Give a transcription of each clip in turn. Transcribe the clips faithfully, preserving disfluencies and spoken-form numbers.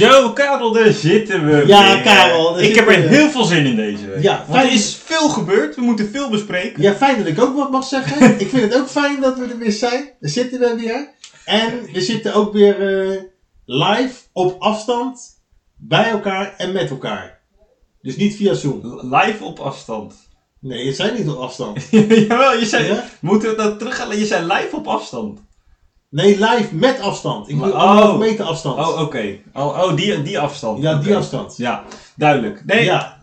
Zo, Karel, daar zitten we. Ja, weer. Karel. Ik heb er we. heel veel zin in deze week. Ja, Want er is veel gebeurd. We moeten veel bespreken. Ja, fijn dat ik ook wat mag zeggen. Ik vind het ook fijn dat we er weer zijn. Daar zitten we weer. En we zitten ook weer uh, live op afstand bij elkaar en met elkaar. Dus niet via Zoom. Live op afstand. Nee, je zei niet op afstand. Jawel, je zei, ja? moeten we dat terughalen? Je zei live op afstand. Nee, live met afstand. Ik bedoel oh. anderhalve meter afstand. Oh, oké. Okay. Oh, oh die, die afstand. Ja, okay. die afstand. Ja, duidelijk. Nee. Ja.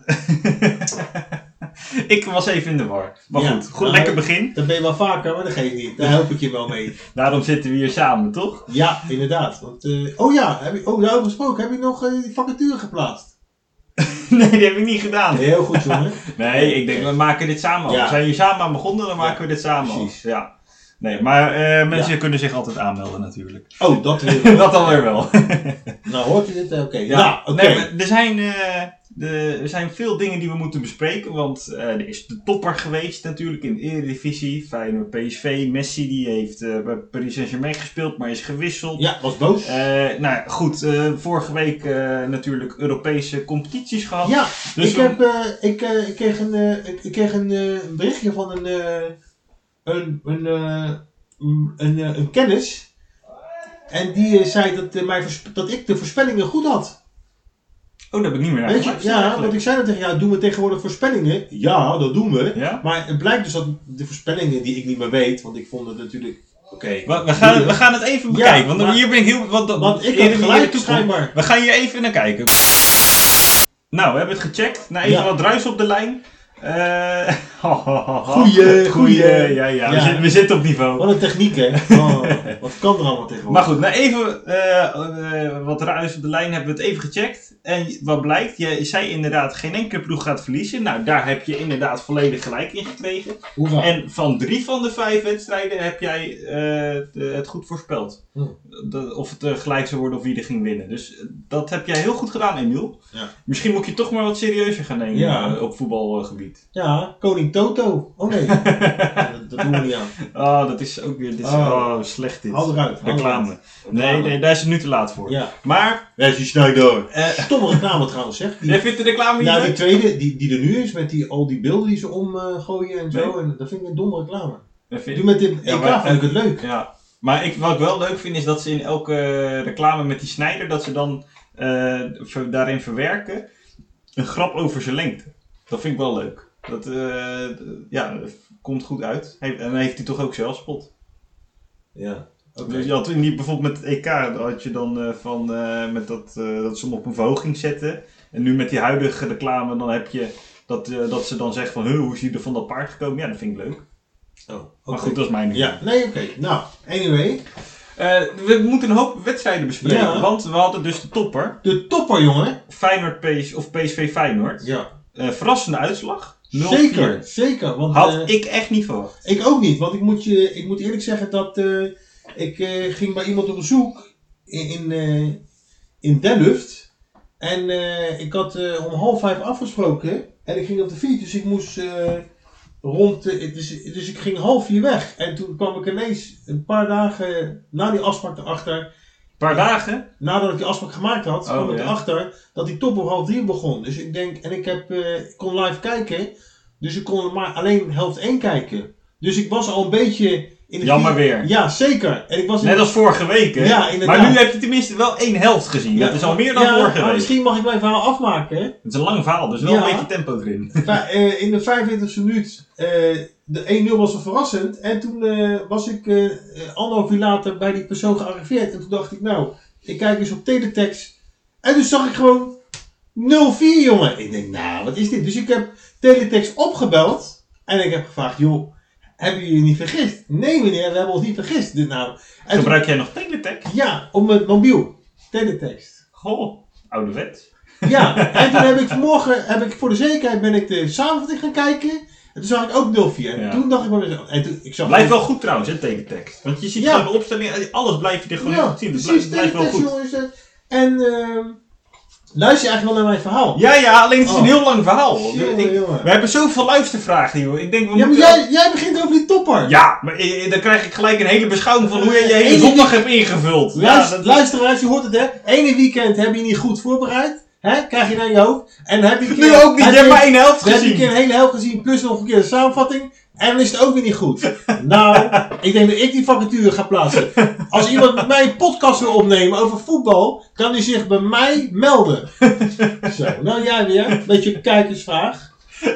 Ik was even in de war. Maar ja, goed, goed nou, lekker begin. Dat ben je wel vaker, maar dat geeft niet. Daar help ik je wel mee. Daarom zitten we hier samen, toch? Ja, inderdaad. Want, uh, oh ja, heb je, oh, daarover gesproken. Heb je nog uh, die vacature geplaatst? Nee, die heb ik niet gedaan. Heel goed, jongen. Nee, ik denk, we maken dit samen. Ja. We zijn hier samen aan begonnen, dan maken ja, we dit samen. Precies. Ja. Nee, maar uh, mensen ja. kunnen zich altijd aanmelden natuurlijk. Oh, dat weer Dat alweer wel. Nou, hoort u dit? Oké. Okay. Ja, ja, okay. nee, er zijn... Uh, De, er zijn veel dingen die we moeten bespreken, want uh, er is de topper geweest natuurlijk in de Eredivisie. Feyenoord, P S V, Messi die heeft uh, bij Paris Saint-Germain gespeeld, maar is gewisseld. Ja, was boos. Uh, nou goed, uh, vorige week uh, natuurlijk Europese competities gehad. Ja, dus ik, we... heb, uh, ik, uh, ik kreeg een, uh, ik kreeg een uh, berichtje van een, uh, een, een, uh, een, een, uh, een kennis. En die uh, zei dat, uh, mij voorspe- dat ik de voorspellingen goed had. Oh, dat heb ik niet meer Weet je, ja, eigenlijk. Want ik zei dan tegen jou, doen we tegenwoordig voorspellingen? Ja, dat doen we. Ja? Maar het blijkt dus dat de voorspellingen die ik niet meer weet, want ik vond het natuurlijk... Oké. Okay. We, we, gaan, we gaan het even bekijken, ja, want maar, hier ben ik heel... Want, want ik heb gelijk schijnbaar. We gaan hier even naar kijken. Nou, we hebben het gecheckt. Nou, even ja. wat ruis op de lijn. Uh, goeie, goeie. Ja, ja, ja. We, zitten, we zitten op niveau. Wat een techniek, hè. Oh, wat kan er allemaal tegenwoordig. Maar goed, nou even uh, uh, wat ruis op de lijn hebben we het even gecheckt. En wat blijkt, je zei inderdaad geen enkele ploeg gaat verliezen. Nou, daar heb je inderdaad volledig gelijk in gekregen. Hoera. En van drie van de vijf wedstrijden heb jij uh, de, het goed voorspeld. Hm. De, of het uh, gelijk zou worden of wie er ging winnen. Dus uh, dat heb jij heel goed gedaan, Emiel. Ja. Misschien moet je toch maar wat serieuzer gaan nemen ja. uh, op voetbalgebied. Ja, koning Toto. Oh nee, ja, dat, dat doen we niet aan. Oh, dat is ook weer dit is, oh. Oh, slecht dit. Haal eruit. Reclame. Nee, nee, daar is het nu te laat voor. Ja. Maar... Wesley Sneijder. Uh, Stomme reclame trouwens, zeg. Die, Jij vindt de reclame niet Nou, leuk? die tweede, die, die er nu is, met die, al die beelden die ze omgooien uh, en zo. Nee. En dat vind ik een domme reclame. Vind... Doe met dit E K ja, maar, vond ik het leuk. Ja. Maar ik, wat ik wel leuk vind is dat ze in elke reclame met die Sneijder, dat ze dan uh, ver, daarin verwerken een grap over zijn lengte. Dat vind ik wel leuk. Dat uh, ja, komt goed uit. He, en dan heeft hij toch ook zelfspot. Ja. Okay. Dus je had in die, bijvoorbeeld met het E K had je dan uh, van uh, met dat, uh, dat ze hem op een verhoging zetten. En nu met die huidige reclame dan heb je dat, uh, dat ze dan zegt van hoe is hij er van dat paard gekomen. Ja, dat vind ik leuk. Oh, okay. Maar goed, dat is mijn Ja, nee, oké. Okay. Nou, anyway. Uh, we moeten een hoop wedstrijden bespreken, ja. Want we hadden dus de topper. De topper, jongen. Feyenoord P S of P S V Feyenoord. Ja. Uh, verrassende uitslag. nul vier. Zeker, zeker. Want, Had uh, ik echt niet verwacht. Ik ook niet, want ik moet, je, ik moet eerlijk zeggen dat uh, ik uh, ging bij iemand op bezoek in, in, uh, in Delft. En uh, ik had uh, om half vijf afgesproken en ik ging op de fiets, dus ik moest uh, rond, uh, dus, dus ik ging half vier weg. En toen kwam ik ineens een paar dagen na die afspraak erachter. Een paar dagen? Nadat ik die afspraak gemaakt had, oh, kwam ik ja. erachter dat die top om half drie begon. Dus ik denk, en ik, heb, uh, ik kon live kijken, dus ik kon maar alleen helft één kijken. Dus ik was al een beetje... In de Jammer vier... weer. Ja, zeker. En ik was Net in... als vorige week, hè? Ja, inderdaad. Maar nu heb je tenminste wel één helft gezien. Ja, dat is al meer dan ja, vorige week. Misschien mag ik mijn verhaal afmaken. Hè? Het is een lang verhaal, dus wel ja. een beetje tempo erin. uh, in de vijfentwintigste minuut, uh, de één nul was wel verrassend. En toen uh, was ik uh, anderhalf uur later bij die persoon gearriveerd. En toen dacht ik, nou, ik kijk eens op teletext. En toen zag ik gewoon nul vier, jongen. Ik denk, nou, wat is dit? Dus ik heb teletext opgebeld. En ik heb gevraagd, joh, hebben jullie je niet vergist? Nee meneer, we hebben ons niet vergist. Dus nou, gebruik toen, jij nog teletext? Ja, op mijn mobiel. Teletext. Goh, ouderwet. Ja, en toen heb ik vanmorgen, heb ik, voor de zekerheid ben ik de samenvatting gaan kijken. En toen zag ik ook nul vier. En ja. toen dacht ik bij mezelf... En toen, ik zag blijft wel goed trouwens, hè, teletext. Want je ziet ja. gewoon de opstelling, alles blijf je er gewoon ja, niet zien. Dus precies, blijft wel goed. Jongens, en uh, Luister je eigenlijk wel naar mijn verhaal? Ja, ja, alleen het is Oh. een heel lang verhaal. Jongen, Ik- jongen. we hebben zoveel luistervragen, joh. Ik denk, we Ja, maar moeten... jij, jij begint over die topper. Ja, maar eh, dan krijg ik gelijk een hele beschouwing van hoe jij je hele Eén zondag hebt ingevuld. Ja, Luister, dat- luisteraars, je hoort het hè. Ene weekend heb je niet goed voorbereid. Hè? Krijg je naar je hoofd. En dan heb je een Nu keer- ook niet, heb je hebt je- maar één helft Dan heb je een keer gezien. een hele helft gezien, plus nog een keer de samenvatting. En dan is het ook weer niet goed. Nou, ik denk dat ik die vacature ga plaatsen. Als iemand met mij een podcast wil opnemen over voetbal, kan hij zich bij mij melden. Zo, nou jij weer. Beetje kijkersvraag.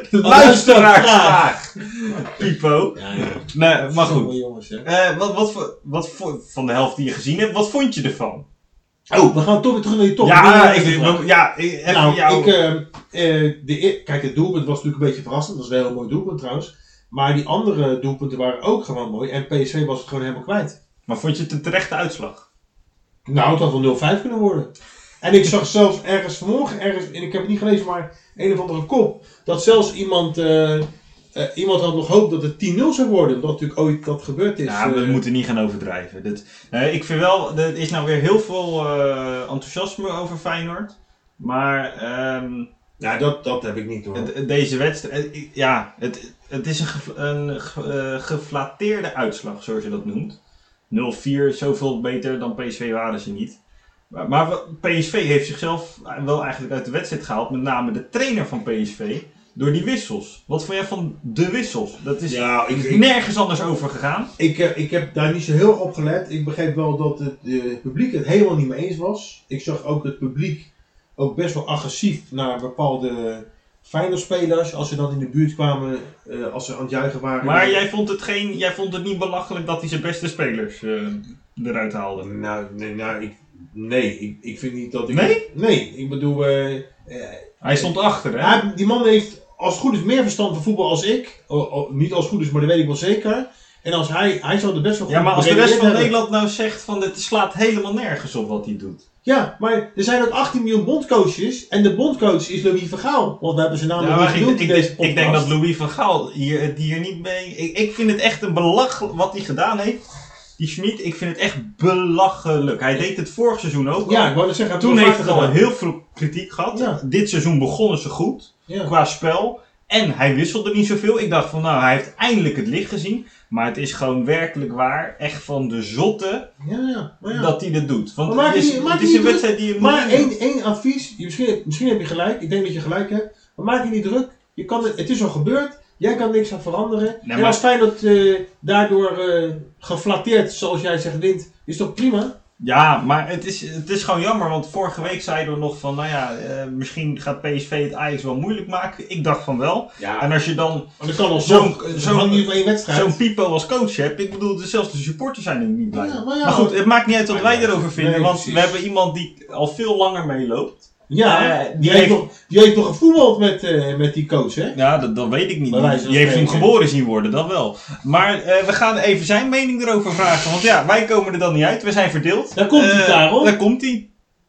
Luisteraarsvraag. Pipo. Ja, ja. Nee, maar goed. Jongen, jongens, hè. Eh, wat, wat, voor- wat voor, van de helft die je gezien hebt, wat vond je ervan? Oh, we gaan toch weer terug naar die top. Ja, Ik ik, wil even- ja, ik- even Nou, jou... ik, eh, eh, de, e- kijk, het doelpunt was natuurlijk een beetje verrassend. Dat was wel een heel mooi doelpunt trouwens. Maar die andere doelpunten waren ook gewoon mooi. En P S V was het gewoon helemaal kwijt. Maar vond je het een terechte uitslag? Nou, het had wel nul vijf kunnen worden. En ik zag zelfs ergens vanmorgen, ergens, en ik heb het niet gelezen, maar een of andere kop. Dat zelfs iemand, eh, eh, iemand had nog hoop dat het tien nul zou worden. Omdat natuurlijk ooit dat gebeurd is. Ja, we eh. moeten niet gaan overdrijven. Dit, eh, ik vind wel, er is nou weer heel veel eh, enthousiasme over Feyenoord. Maar ehm, Ja, dat, dat heb ik niet hoor. het- deze wedstrijd, eh, ja, het, het is een, ge- een ge- eh, geflatteerde uitslag, zoals je dat noemt. nul vier, zoveel beter dan P S V waren ze niet. Maar, maar P S V heeft zichzelf wel eigenlijk uit de wedstrijd gehaald, met name de trainer van P S V, door die wissels. Wat vond jij van de wissels? Dat is Ja, ik, ik, nergens anders over gegaan. ik, eh, ik heb daar niet zo heel op gelet. Ik begreep wel dat het eh, publiek het helemaal niet mee eens was. Ik zag ook het publiek ook best wel agressief naar bepaalde Feyenoord-spelers. Als ze dan in de buurt kwamen, eh, als ze aan het juichen waren. Maar jij vond het, geen, jij vond het niet belachelijk dat hij zijn beste spelers eh, eruit haalde? Nou, nee, nou, ik, nee ik, ik vind niet dat ik... Nee? Nee, ik bedoel... eh, eh, Hij stond achter, hè? hij- die man heeft als het goed is meer verstand van voetbal als ik. O, o, niet als het goed is, maar dat weet ik wel zeker. En als hij, hij zou er best wel goed Ja, maar als de rest van beredeneerd hebben. Nederland nou zegt van het slaat helemaal nergens op wat hij doet. Ja, maar er zijn ook achttien miljoen bondcoaches. En de bondcoach is Louis van Gaal. Want we hebben zijn naam Ja, nog maar niet ik, genoemd ik, in deze ik, podcast. denk dat Louis van Gaal hier, het hier niet mee... Ik, ik vind het echt een belachelijk wat hij gedaan heeft. Die Schmid, ik vind het echt belachelijk. Hij deed het vorig seizoen ook al. Ja, ik wou net zeggen... Toen hij heeft het al gedaan. heel veel kritiek gehad. Ja. Dit seizoen begonnen ze goed. Ja. Qua spel. En hij wisselde niet zoveel. Ik dacht van nou, hij heeft eindelijk het licht gezien. Maar het is gewoon werkelijk waar. Echt van de zotte Ja, ja. Maar, ja. dat hij dit doet. Want Maar maak het je is, niet- maak het je is niet een wedstrijd die je moet maar winnen. één, één advies. Je, misschien, misschien heb je gelijk. Ik denk dat je gelijk hebt. Maar maak je niet druk. Je kan het, het is al gebeurd. Jij kan niks aan veranderen. Nee, en maar- als Feyenoord eh daardoor eh geflatteerd, zoals jij zegt, wint, is toch prima? Ja, maar het is, het is gewoon jammer. Want vorige week zeiden we nog van nou ja, eh, misschien gaat P S V het Ajax wel moeilijk maken. Ik dacht van wel. Ja. En als je dan Maar dat kan al Zo'n- zo. zo'n- Zo'n hangt niet op één wedstrijd. zo'n Pipo als coach hebt. Ik bedoel, zelfs de supporters zijn er niet blij. Ja, maar, maar ja, goed, het maakt niet uit wat maar wij ja, erover vinden. nee, want precies. we hebben iemand die al veel langer meeloopt. Ja, Eh, die, die heeft heeft- toch, die heeft toch gevoetbald met, eh, met die coach, hè? Ja, dat, dat weet ik niet. Bij wijze van Die heeft hem spreken. geboren zien worden, dat wel. Maar eh, we gaan even zijn mening erover vragen. Want ja, wij komen er dan niet uit. We zijn verdeeld. Daar komt hij, Eh, Karel. Daar komt hij.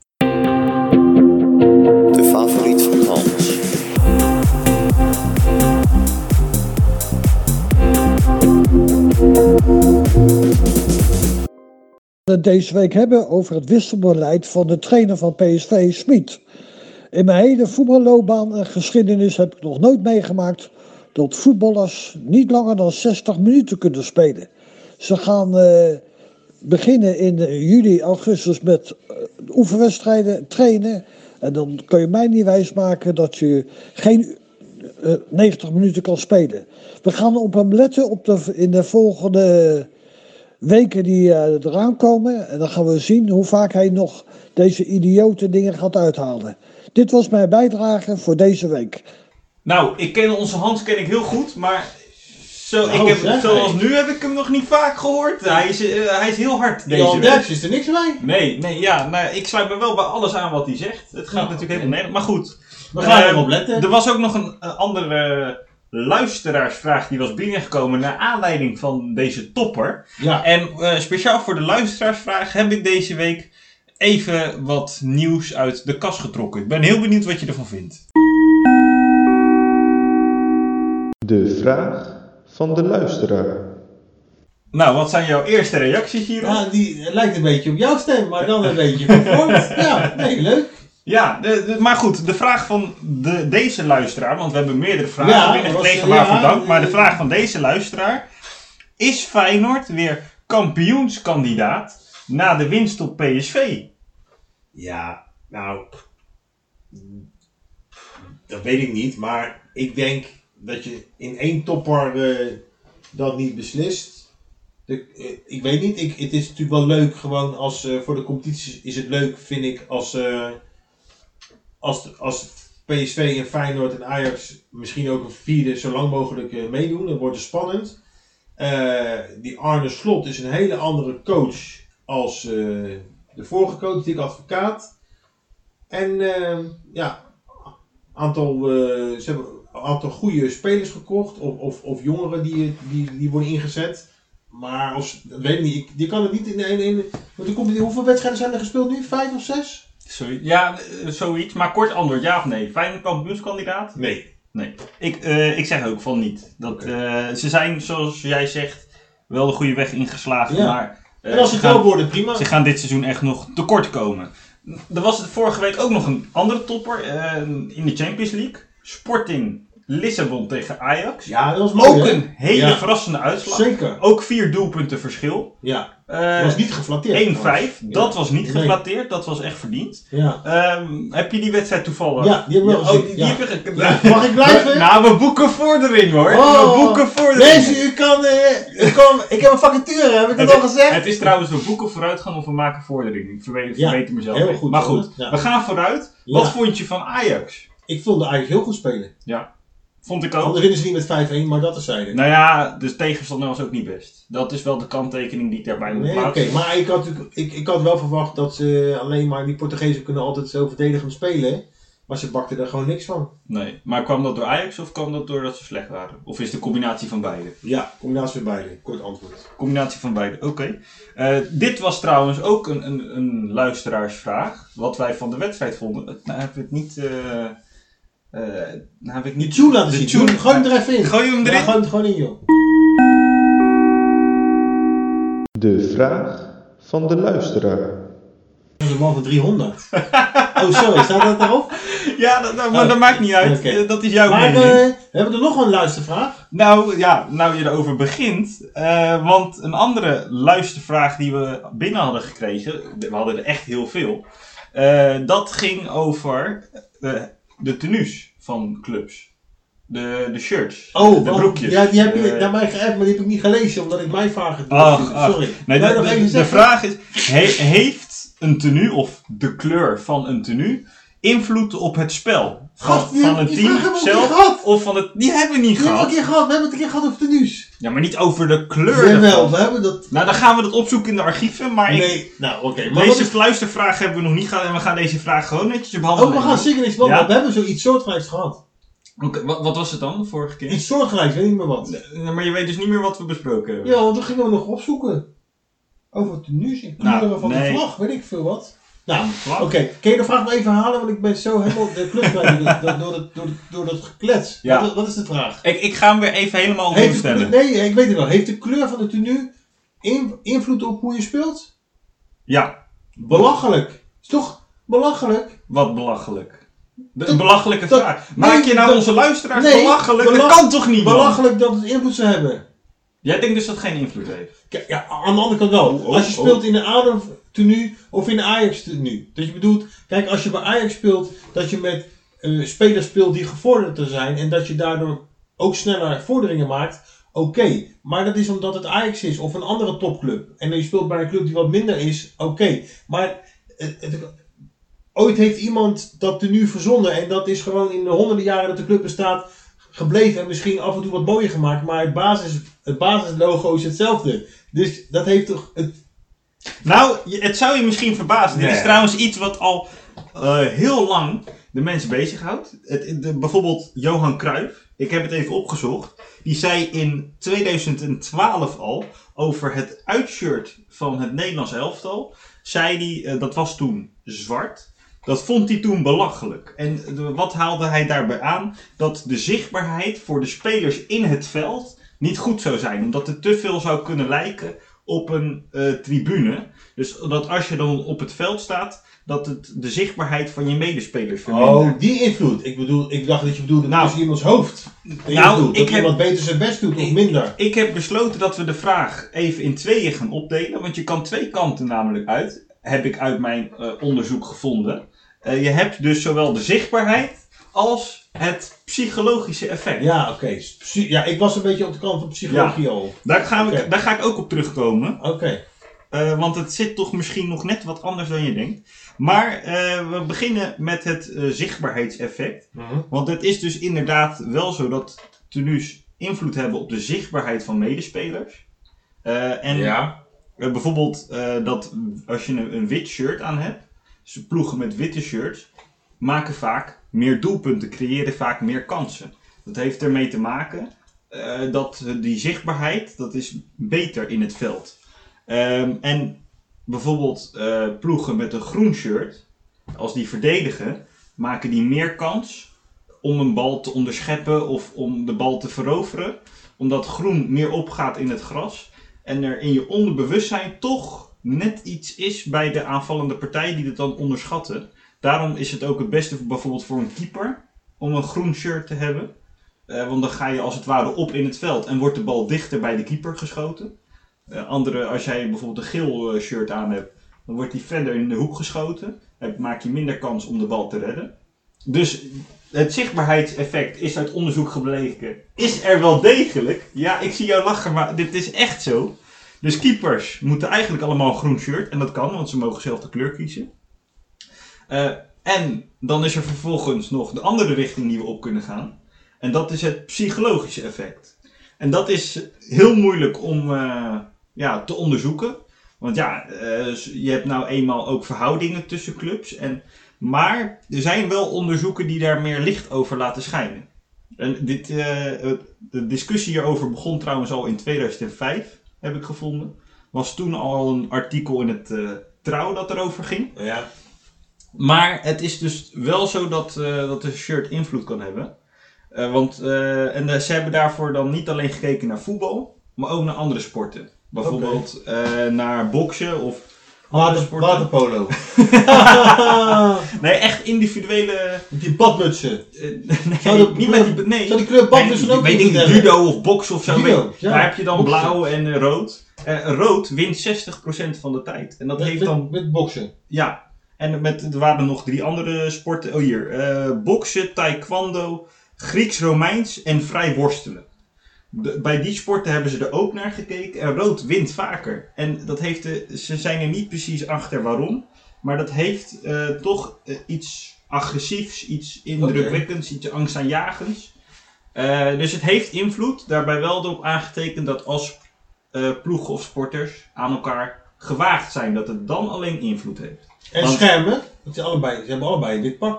De favoriet van Hans. het deze week hebben over het wisselbeleid van de trainer van P S V, Schmid. In mijn hele voetballoopbaan en geschiedenis heb ik nog nooit meegemaakt dat voetballers niet langer dan zestig minuten kunnen spelen. Ze gaan uh, beginnen in uh, juli, augustus met uh, oefenwedstrijden trainen. En dan kun je mij niet wijsmaken dat je geen uh, negentig minuten kan spelen. We gaan op hem letten op de, in de volgende weken die uh, eraan komen. En dan gaan we zien hoe vaak hij nog deze idiote dingen gaat uithalen. Dit was mijn bijdrage voor deze week. Nou, ik ken onze Hans ken ik heel goed, maar zo, Nou, ik heb, zeg, zoals hey. nu heb ik hem nog niet vaak gehoord. Hij is, uh, hij is heel hard deze Jan week. Derks is er niks bij. Nee, nee, ja, nou, ik sluit me wel bij alles aan wat hij zegt. Het gaat Ja, natuurlijk oké. helemaal nergens. Maar goed. We gaan Eh, erop letten. Er was ook nog een, een andere luisteraarsvraag die was binnengekomen naar aanleiding van deze topper. Ja. En uh, speciaal voor de luisteraarsvraag heb ik deze week even wat nieuws uit de kast getrokken. Ik ben heel benieuwd wat je ervan vindt. De vraag van de luisteraar. Nou, wat zijn jouw eerste reacties hierop? Ja, die lijkt een beetje op jouw stem, maar dan een beetje vervormd. Ja, nee, leuk. Ja, de, de, maar goed, de vraag van de, deze luisteraar, want we hebben meerdere vragen Ja, binnengekregen, was- waarvoor ja, dank. Maar de eh, vraag van deze luisteraar: is Feyenoord weer kampioenskandidaat na de winst op P S V? Ja, nou, dat weet ik niet, maar ik denk dat je in één topper uh, dat niet beslist. De, uh, ik weet niet, ik, het is natuurlijk wel leuk gewoon als, uh, voor de competitie is het leuk vind ik als, uh, als, als P S V en Feyenoord en Ajax misschien ook een vierde zo lang mogelijk uh, meedoen, dan wordt het spannend. Uh, die Arne Slot is een hele andere coach als uh, de vorige coach, Dick Advocaat. En uh, ja, aantal, uh, ze hebben een aantal goede spelers gekocht of, of, of jongeren die, die, die worden ingezet. Maar als, dat weet ik niet, ik, die kan het niet in één. In, in, want er komt, hoeveel wedstrijden zijn er gespeeld nu? Vijf of zes? Sorry. Ja, uh, zoiets. Maar kort antwoord, ja of nee? Feyenoord kampioenskandidaat? Nee. Nee. Ik, uh, ik zeg ook van niet. Dat, uh, ze zijn, zoals jij zegt, wel de goede weg ingeslagen. Ja. Maar uh, En als ze, het wel gaan, worden, prima. ze gaan dit seizoen echt nog tekort komen. Er was het vorige week ook nog een andere topper uh, in de Champions League. Sporting Lissabon tegen Ajax. Ja, dat was mooi. Ook hè? een hele Ja. verrassende uitslag. Zeker. Ook vier doelpunten verschil. Ja. Uh, Dat was niet geflatteerd. één vijf. Ja. Dat was niet Nee. geflatteerd. Dat was echt verdiend. Ja. Um, heb je die wedstrijd toevallig? Ja, die hebben we wel oh, gezien. die, die Ja. heb je ge- Ja, mag ik blijven? Nou, we boeken vordering hoor. Oh. We boeken vordering. Mensen, u kan, uh, u kan, ik heb een vacature, heb ik dat het, al gezegd? het is trouwens, we boeken vooruitgang of we maken vordering. Ik verweet, Ja, verbeter mezelf. heel even. goed, Maar hoor. goed, Ja. we gaan vooruit. Ja. Wat vond je van Ajax? Ik vond de Ajax heel goed spelen. Ja, vond ik ook. Anders winnen ze niet met vijf-één, maar dat is zijde. Nou ja, de tegenstander was ook niet best. Dat is wel de kanttekening die ik daarbij moet Nee, oké. plaatsen. Maar ik had, natuurlijk- ik, ik had wel verwacht dat ze alleen maar die Portugezen kunnen altijd zo verdedigend spelen. Maar ze bakten er gewoon niks van. Nee, maar kwam dat door Ajax of kwam dat doordat ze slecht waren? Of is het de combinatie van beide? Ja, combinatie van beide. Kort antwoord. Combinatie van beide, oké. Okay. Uh, dit was trouwens ook een, een, een luisteraarsvraag. Wat wij van de wedstrijd vonden. Nou heb ik het niet... Uh, uh, nou heb ik Die niet... tune laten de zien. tune- Doe- Gooi hem er even in. Gooi je hem erin? Ja, gooi hem er gewoon in, joh. De vraag van de luisteraar. Dat is een man van driehonderd. Oh, sorry. Staat dat erop? Ja, dat, dat, maar Oh, dat maakt niet uit. oké. Uh, dat is jouw Maar mening. uh, we hebben er nog een luistervraag. Nou ja, nou je erover begint. Uh, want een andere luistervraag die we binnen hadden gekregen. We hadden er echt heel veel. Uh, dat ging over uh, de tenues van clubs. De, de shirts. Oh, de want- broekjes. Ja, die heb je Uh, naar mij geappt, maar die heb ik niet gelezen, omdat ik mijn vragen doe. Ach, ach. Sorry. Nee, Wil je de, nog de, even de zeggen? vraag is, he- heeft een tenue of de kleur van een tenue invloed op het spel? Van, Gast, die van heb- een die team vraag hebben we al zelf een keer gehad. of van het... Die hebben we niet Die hebben we gehad. een keer gehad. We hebben het een keer gehad over tenues. Ja, maar niet over de kleur. Jawel, daarvan. we hebben dat... Nou, dan gaan we dat opzoeken in de archieven, maar ik, Nee, nou oké. Maar wat deze is... luistervraag hebben we nog niet gehad en we gaan deze vraag gewoon netjes Oh, behandelen. we gaan zeker niks van, Ja? want we hebben zoiets soortgelijks gehad. Oké, wat, wat was het dan de vorige keer? Iets soortgelijks, weet niet meer wat. Nee, maar je weet dus niet meer wat we besproken hebben. Ja, want toen gingen we nog opzoeken. Over tenues en kleuren Nou, van nee. de vlag, weet ik veel wat. Nou, Vlag? oké. Kun je de vraag maar even halen, want ik ben zo helemaal de klus kwijt door, door, door, dat- door, door dat geklets. Ja. Wat, wat is de vraag? Ik, ik ga hem weer even helemaal opnieuw Heeft de, stellen. nee, ik weet het wel. Heeft de kleur van de tenue in, invloed op hoe je speelt? Ja, Belachelijk. Is toch belachelijk? wat belachelijk. De, Dat- een belachelijke dat- vraag. Maak nee, je nou dat- onze luisteraars nee, belachelijk? belach- dat kan toch niet, man? Belachelijk dat het invloed zou hebben. Jij denkt dus dat het geen invloed heeft? Kijk, ja, aan de andere kant wel. Oh, oh, als je oh. speelt in de A D O tenue of in de Ajax tenue. Dat je bedoelt, kijk, als je bij Ajax speelt, dat je met uh, spelers speelt die gevorderder zijn en dat je daardoor ook sneller vorderingen maakt. Oké, okay. Maar dat is omdat het Ajax is of een andere topclub. En je speelt bij een club die wat minder is, oké. Okay. Maar uh, uh, ooit heeft iemand dat tenue verzonnen en dat is gewoon in de honderden jaren dat de club bestaat gebleven en misschien af en toe wat mooier gemaakt, maar het, basis, het basislogo is hetzelfde. Dus dat heeft toch... Het... Nou, je- het zou je misschien verbazen. Dit Nee. is trouwens iets wat al uh, heel lang de mensen bezighoudt. Het, de, bijvoorbeeld Johan Cruijff, ik heb het even opgezocht. Die zei in tweeduizend twaalf al over het uitshirt van het Nederlands elftal. Zei hij, uh, dat was toen zwart. Dat vond hij toen belachelijk. En de, wat haalde hij daarbij aan? Dat de zichtbaarheid voor de spelers in het veld niet goed zou zijn. Omdat het te veel zou kunnen lijken op een uh, tribune. Dus dat als je dan op het veld staat, dat het de zichtbaarheid van je medespelers vermindert. Oh, die invloed. Ik bedoel, ik dacht dat je bedoelde nou, tussen iemands hoofd. Nou, invloed, ik dat heb, iemand beter zijn best doet of ik, minder. Ik heb besloten dat we de vraag even in tweeën gaan opdelen. Want je kan twee kanten namelijk uit. Heb ik uit mijn uh, onderzoek gevonden. Uh, je hebt dus zowel de zichtbaarheid als het psychologische effect. Ja, oké. Okay. Psy- ja, ik was een beetje op de kant van psychologie ja, al. Daar, gaan we, okay. daar ga ik ook op terugkomen. Oké. Okay. Uh, want het zit toch misschien nog net wat anders dan je denkt. Maar uh, we beginnen met het uh, zichtbaarheidseffect. Uh-huh. Want het is dus inderdaad wel zo dat tenues invloed hebben op de zichtbaarheid van medespelers. Uh, en ja. uh, bijvoorbeeld uh, dat als je een, een wit shirt aan hebt. Dus ploegen met witte shirts maken vaak meer doelpunten, creëren vaak meer kansen. Dat heeft ermee te maken uh, dat die zichtbaarheid, dat is beter in het veld. Um, en bijvoorbeeld uh, ploegen met een groen shirt, als die verdedigen, maken die meer kans om een bal te onderscheppen of om de bal te veroveren. Omdat groen meer opgaat in het gras en er in je onderbewustzijn toch net iets is bij de aanvallende partij die het dan onderschatten. Daarom is het ook het beste bijvoorbeeld voor een keeper om een groen shirt te hebben. Uh, want dan ga je als het ware op in het veld en wordt de bal dichter bij de keeper geschoten. Uh, andere, als jij bijvoorbeeld een geel uh, shirt aan hebt, dan wordt die verder in de hoek geschoten. Dan maak je minder kans om de bal te redden. Dus het zichtbaarheidseffect is uit onderzoek gebleken. Is er wel degelijk. Ja, ik zie jou lachen, maar dit is echt zo. Dus keepers moeten eigenlijk allemaal een groen shirt. En dat kan, want ze mogen zelf de kleur kiezen. Uh, en dan is er vervolgens nog de andere richting die we op kunnen gaan. En dat is het psychologische effect. En dat is heel moeilijk om uh, ja, te onderzoeken. Want ja, uh, je hebt nou eenmaal ook verhoudingen tussen clubs. En, maar er zijn wel onderzoeken die daar meer licht over laten schijnen. En dit, uh, de discussie hierover begon trouwens al in tweeduizend vijf, heb ik gevonden. Was toen al een artikel in het uh, Trouw dat erover ging. Ja. Maar het is dus wel zo dat, uh, dat een shirt invloed kan hebben. Uh, want, uh, en uh, ze hebben daarvoor dan niet alleen gekeken naar voetbal, maar ook naar andere sporten. Bijvoorbeeld okay. uh, naar boksen of andere Water, sporten. Waterpolo. Nee, echt individuele... Die badmutsen. Uh, nee, zou de, niet met die... Nee. Zou die kleur badmutsen nee, ook niet niet hebben? Judo of boksen of zo. Judo, ja. Daar heb je dan boksen. Blauw en uh, rood. Uh, rood wint zestig procent van de tijd. En dat met, heeft met, dan... Met boksen? Ja. En met, er waren nog drie andere sporten. Oh hier. Uh, boksen, taekwondo, Grieks-Romeins en vrij worstelen. De, bij die sporten hebben ze er ook naar gekeken. En rood wint vaker. En dat heeft de, ze zijn er niet precies achter waarom. Maar dat heeft uh, toch uh, iets agressiefs, iets indrukwekkends, okay. iets angstaanjagends. Uh, dus het heeft invloed. Daarbij wel erop aangetekend dat als uh, ploegen of sporters aan elkaar gewaagd zijn, dat het dan alleen invloed heeft. En Want, schermen? Want ze, allebei, ze hebben allebei een wit pak.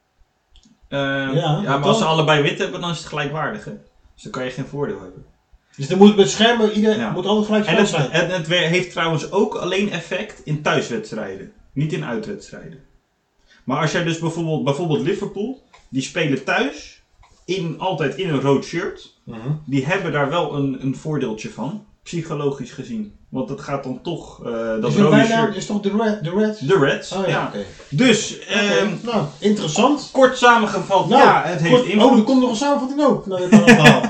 Uh, ja, ja, maar als ze allebei wit hebben, dan is het gelijkwaardig. Hè? Dus dan kan je geen voordeel hebben. Dus dan moet met schermen, ieder ja. moet altijd gelijk en het, zijn. En het heeft trouwens ook alleen effect in thuiswedstrijden. Niet in uitwedstrijden. Maar als jij dus bijvoorbeeld, bijvoorbeeld Liverpool, die spelen thuis in, altijd in een rood shirt. Uh-huh. Die hebben daar wel een, een voordeeltje van, psychologisch gezien. Want dat gaat dan toch, uh, dat is rode bijnaam, shirt... is toch de, Red, de Reds? De Reds, oh, ja. ja. Okay. Dus, okay. um, nou, interessant. Kort samengevat, nou, ja, het heeft kort, invloed. Oh, er komt nog een samenvatting ook. Nou, je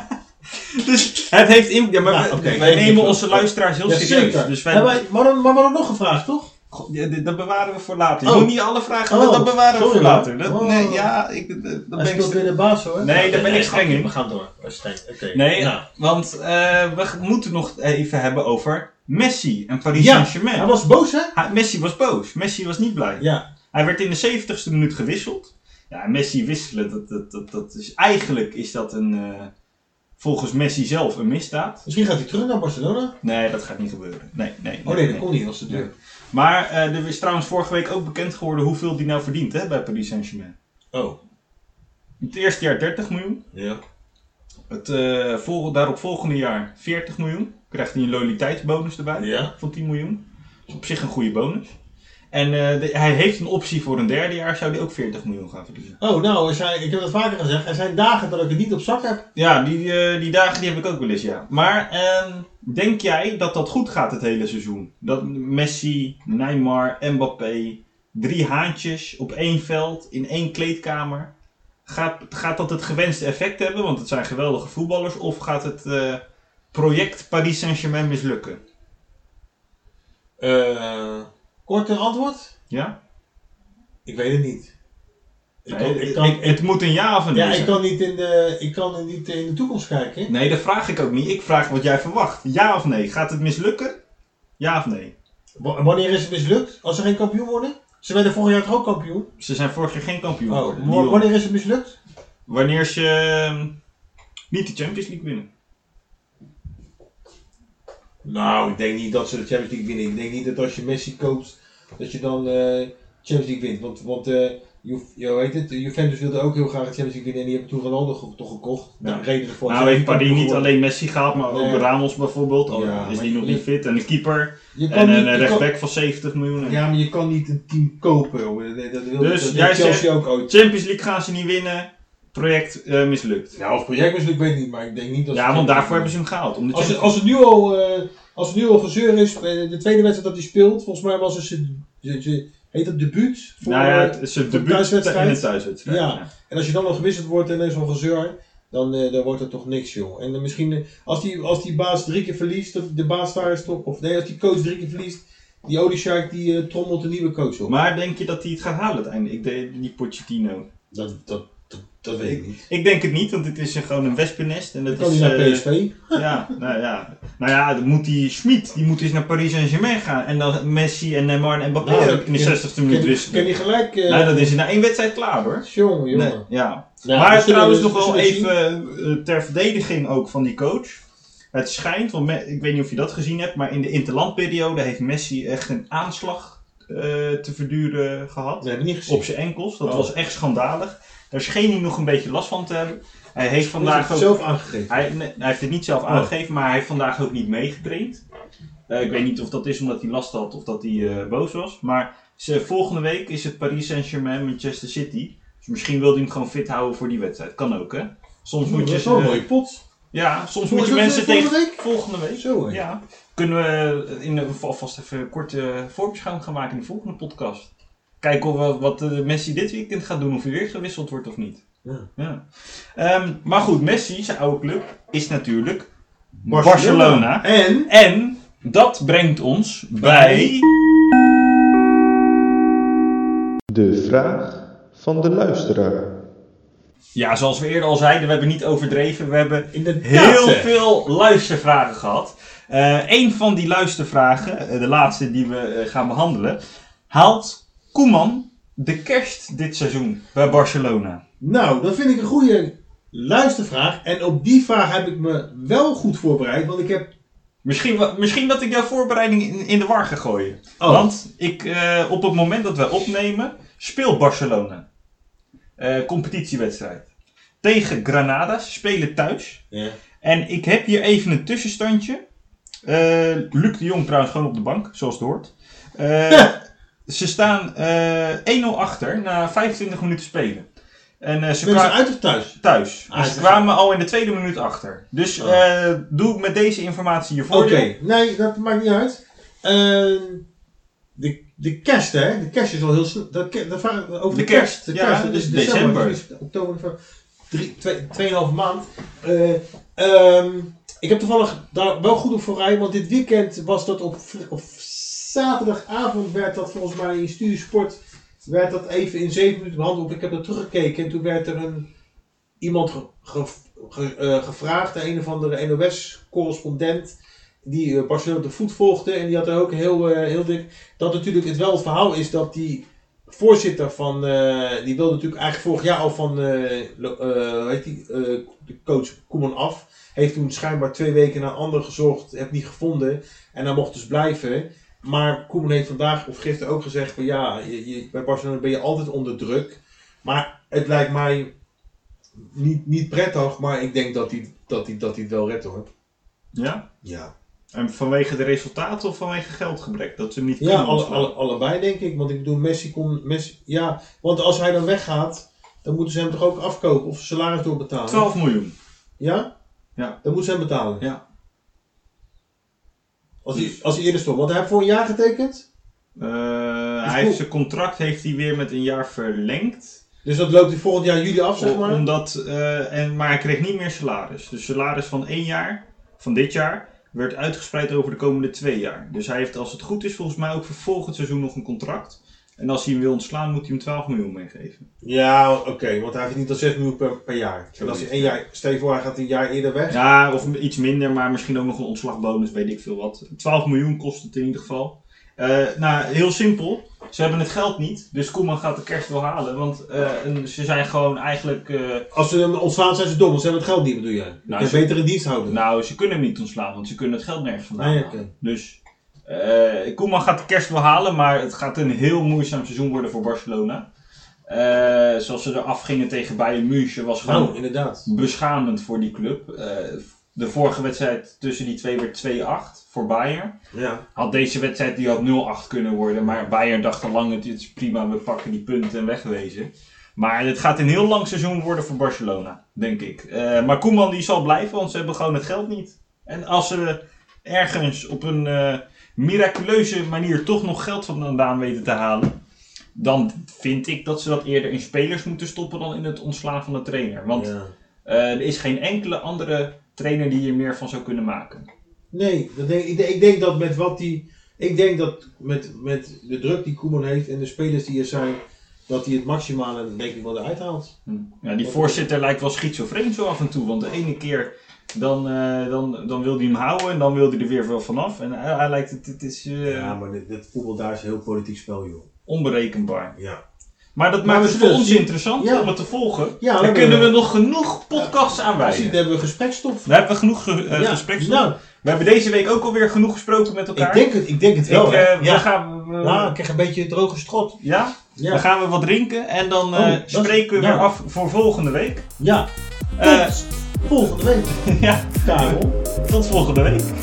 dus het heeft invloed. Ja, maar ja, wij, okay. wij nemen onze luisteraars heel ja, serieus. Dus wij... ja, wij, maar, dan, maar we hadden nog gevraagd, toch? God, ja, dat bewaren we voor later. Je oh. moet niet alle vragen, oh. dat bewaren we Sorry, voor later. Dat, oh. Nee, ja, ik, dat Hij ben speelt ik weer de baas hoor. Nee, daar ben nee, ik streng in. We gaan door. Streng. Okay. Nee, nou. want uh, we moeten nog even hebben over Messi en Paris ja, Saint-Germain. Hij was boos, hè? Hij, Messi was boos. Messi was niet blij. Ja. Hij werd in de zeventigste minuut gewisseld. Ja, Messi wisselen, dat, dat, dat, dat is, eigenlijk is dat een, uh, volgens Messi zelf een misdaad. Misschien gaat hij terug naar Barcelona? Nee, dat gaat niet gebeuren. Nee, nee, oh nee, nee, dat nee. kon niet als de deur. Nee. Maar uh, er is trouwens vorige week ook bekend geworden hoeveel hij nou verdient hè, bij Paris Saint-Germain. Oh. Het eerste jaar dertig miljoen. Ja. Het uh, vol, daarop volgende jaar veertig miljoen. Krijgt hij een loyaliteitsbonus erbij ja. van tien miljoen. Dat is op zich een goede bonus. En uh, de, hij heeft een optie voor een derde jaar, zou hij ook veertig miljoen gaan verdienen. Oh, nou, er zijn, ik heb het vaker gezegd, er zijn dagen dat ik het niet op zak heb. Ja, die, uh, die dagen die heb ik ook wel eens, ja. Maar uh, denk jij dat dat goed gaat het hele seizoen? Dat Messi, Neymar, Mbappé, drie haantjes op één veld, in één kleedkamer. Gaat, gaat dat het gewenste effect hebben, want het zijn geweldige voetballers, of gaat het uh, project Paris Saint-Germain mislukken? Uh, korte antwoord? Ja? Ik weet het niet. Ik nee, kan, ik kan, ik, het moet een ja of een nee ja, zijn. Ik kan niet in de, ik kan niet in de toekomst kijken. Nee, dat vraag ik ook niet. Ik vraag wat jij verwacht. Ja of nee? Gaat het mislukken? Ja of nee? W- wanneer is het mislukt? Als ze geen kampioen worden? Ze werden vorig jaar toch ook kampioen? Ze zijn vorig jaar geen kampioen geworden. Oh, w- wanneer is het mislukt? Wanneer ze uh, niet de Champions League winnen. Nou, ik denk niet dat ze de Champions League winnen. Ik denk niet dat als je Messi koopt, dat je dan uh, Champions League wint. Want, want uh, Ju- ja, weet het, Juventus wilde ook heel graag de Champions League winnen en die hebben toen Ronaldo ge- toch gekocht. Ja. Reden ervoor. Nou heeft Paris niet alleen Messi gehaald, maar nee. ook Ramos bijvoorbeeld. Al Ja, is maar die nog je, niet fit. En een keeper. Je kan en niet, een rechtsback kan, van zeventig miljoen. Ja, maar je kan niet een team kopen. Hoor. Dat, dat wil, dus dat jij Chelsea zegt, ook ooit. Champions League gaan ze niet winnen. Project uh, mislukt. Ja, of project mislukt weet ik niet, maar ik denk niet dat Ja, want daarvoor hebben ze hem gehaald. Om de als, het, als, het nu al, uh, als het nu al gezeur is, de tweede wedstrijd dat hij speelt, volgens mij was het zijn, heet het debuut? Voor, nou ja, het is een debuut thuiswedstrijd. in de thuiswedstrijd. Ja. Ja. En als je dan nog gewisseld wordt en er is al gezeur, dan, uh, dan wordt het toch niks, joh. En uh, misschien, uh, als, die, als die baas drie keer verliest, de baas daar is toch, of nee, als die coach drie keer verliest, die Odysseik die uh, trommelt een nieuwe coach op. Maar denk je dat hij het gaat halen uiteindelijk? Ik denk die Pochettino. Dat, dat, dat, dat weet ik niet. Ik denk het niet, want het is gewoon een wespennest. En dat kan is, hij naar uh, P S V? Ja, nou ja. Nou ja, dan moet die Schmid, die moet eens naar Paris Saint-Germain gaan. En dan Messi en Neymar en Mbappé nou, in de zestigste minuut wisselen. Ken je gelijk... Uh, nou, dat is na één wedstrijd klaar hoor. Jongen, jongen. Nee, ja. Ja, maar trouwens nog wel zien. even uh, ter verdediging ook van die coach. Het schijnt, want me, ik weet niet of je dat gezien hebt, maar in de interlandperiode heeft Messi echt een aanslag uh, te verduren gehad. Nee, heb ik niet gezien. Op zijn enkels. Dat oh. was echt schandalig. Daar scheen hij nog een beetje last van te hebben. Hij heeft vandaag ook... zelf aangegeven? Hij, nee, hij heeft het niet zelf oh. aangegeven, maar hij heeft vandaag ook niet meegetraind. Uh, ik weet niet of dat is omdat hij last had of dat hij uh, boos was. Maar ze, volgende week is het Paris Saint-Germain Manchester City. Dus misschien wil hij hem gewoon fit houden voor die wedstrijd. Kan ook, hè? Soms oh, moet je... Dat is wel een mooie pot. Ja, soms Hoe moet je mensen volgende tegen... Week? Volgende week? Zo, hè? Ja. Kunnen we in de, alvast even een korte voorbeschouwing gaan maken in de volgende podcast. Kijken of we, wat uh, Messi dit weekend gaat doen. Of hij weer gewisseld wordt of niet. Ja. Ja. Um, maar goed, Messi, zijn oude club, is natuurlijk Barcelona. Barcelona. En? En dat brengt ons bij... De vraag van de luisteraar. Ja, zoals we eerder al zeiden, we hebben niet overdreven. We hebben Inderdaad, heel hè? veel luistervragen gehad. Uh, een van die luistervragen, uh, de laatste die we uh, gaan behandelen, haalt Koeman de kerst dit seizoen bij Barcelona? Nou, dat vind ik een goede luistervraag. En op die vraag heb ik me wel goed voorbereid, want ik heb... Misschien, misschien dat ik jouw voorbereiding in, in de war ga gooien. Oh. Want ik, uh, op het moment dat wij opnemen, speelt Barcelona. Uh, competitiewedstrijd. Tegen Granada, ze spelen thuis. Ja. En ik heb hier even een tussenstandje. Uh, Luc de Jong trouwens gewoon op de bank, zoals het hoort. Uh, ja. Ze staan uh, één nul achter na vijfentwintig minuten spelen. En, uh, ze Ben je uit of thuis? Thuis. Ah, en ze kwamen al in de tweede minuut achter. Dus oh. uh, doe ik met deze informatie je voordeel. Oké, okay. Nee, dat maakt niet uit. Uh, de, de kerst, hè? De kerst is al heel snel. Over de, de kerst, kerst. De ja, kerst, dus december. december. Oktober, drie, twee, tweeënhalve maand. Uh, um, ik heb toevallig daar wel goed op vooruit, want dit weekend was dat op, op zaterdagavond werd dat volgens mij in Studio Sport werd dat even in zeven minuten behandeld. Ik heb dat teruggekeken en toen werd er een iemand ge, ge, ge, uh, gevraagd, een of andere N O S-correspondent die uh, Barcelona op de voet volgde en die had er ook heel, uh, heel dik, dat natuurlijk het wel het verhaal is dat die voorzitter van, uh, die wilde natuurlijk eigenlijk vorig jaar al van uh, uh, heet die, uh, de coach Koeman af. Heeft toen schijnbaar twee weken naar een ander gezocht, heb niet gevonden en hij mocht dus blijven. Maar Koeman heeft vandaag of gisteren ook gezegd van ja, je, je, bij Barcelona ben je altijd onder druk. Maar het lijkt mij niet, niet prettig, maar ik denk dat hij, dat hij, dat hij het wel redt hoor. Ja? Ja. En vanwege de resultaten of vanwege geldgebrek? Dat ze hem niet Ja, kunnen alle, ontslaan? alle, allebei denk ik. Want ik bedoel, Messi kon... Messi, ja, want als hij dan weggaat, dan moeten ze hem toch ook afkopen of salaris doorbetalen? twaalf miljoen. Ja? Ja. Dan moeten ze hem betalen? Ja. Als hij, als hij eerder stopt. Want hij heeft voor een jaar getekend. Uh, Is hij heeft goed. zijn contract heeft hij weer met een jaar verlengd. Dus dat loopt hij volgend jaar juli af, zeg maar. Omdat, uh, en, maar hij kreeg niet meer salaris. Dus salaris van één jaar, van dit jaar, werd uitgespreid over de komende twee jaar. Dus hij heeft, als het goed is, volgens mij ook voor volgend seizoen nog een contract. En als hij hem wil ontslaan, moet hij hem twaalf miljoen meegeven. Ja, oké. Okay, want hij verdient al zes miljoen per, per jaar. En als hij één jaar... Stel je voor, hij gaat een jaar eerder weg. Ja, of iets minder, maar misschien ook nog een ontslagbonus, weet ik veel wat. twaalf miljoen kost het in ieder geval. Uh, nou, heel simpel. Ze hebben het geld niet, dus Koeman gaat de kerst wel halen. Want uh, ze zijn gewoon eigenlijk... Uh, Als ze hem ontslaan, zijn ze dom, want ze hebben het geld niet, bedoel jij? Nou, een ze, betere dienst houden. Nou, ze kunnen hem niet ontslaan, want ze kunnen het geld nergens vandaan nee, halen. okay. Dus uh, Koeman gaat de kerst wel halen, maar het gaat een heel moeizaam seizoen worden voor Barcelona. Uh, zoals ze eraf gingen tegen Bayern München was gewoon nou, inderdaad. beschamend voor die club. Uh, de vorige wedstrijd tussen die twee werd twee acht voor Bayern. Ja. Had deze wedstrijd die had nul acht kunnen worden, maar Bayern dacht al lang, het is prima, we pakken die punten en wegwezen. Maar het gaat een heel lang seizoen worden voor Barcelona, denk ik. Uh, maar Koeman die zal blijven, want ze hebben gewoon het geld niet. En als ze ergens op een uh, miraculeuze manier toch nog geld vandaan weten te halen, dan vind ik dat ze dat eerder in spelers moeten stoppen dan in het ontslaan van de trainer. Want ja. uh, er is geen enkele andere trainer die hier meer van zou kunnen maken. Nee, dat denk, ik, ik denk dat met wat die... Ik denk dat met, met de druk die Koeman heeft en de spelers die er zijn, dat hij het maximale denk ik wel eruit haalt. Ja, die voorzitter lijkt wel schizofreen zo af en toe. Want de ene keer dan, uh, dan, dan wil hij hem houden en dan wil hij er weer wel vanaf. En hij, hij lijkt het, het is uh, ja, maar dit, dit voetbal daar is een heel politiek spel, joh. onberekenbaar. Ja. Maar dat Maar maakt we het voor zullen ons zien. interessant Ja. om het te volgen. Ja, Dan we kunnen we hebben- nog genoeg podcasts Precies, aanwijzen. daar hebben we gesprekstof. We hebben genoeg ge- uh, Ja, gespreksstof. nou. We hebben deze week ook alweer genoeg gesproken met elkaar. Ik denk het, ik denk het wel. Ik, hè. uh, we ja. gaan, we, Nou, ik krijg een beetje droge strot. ja? Ja. Dan gaan we wat drinken en dan uh, Oh, dat is- spreken we ja. weer af voor volgende week. Ja. Uh, Tot volgende week, ja, Karel. tot volgende week.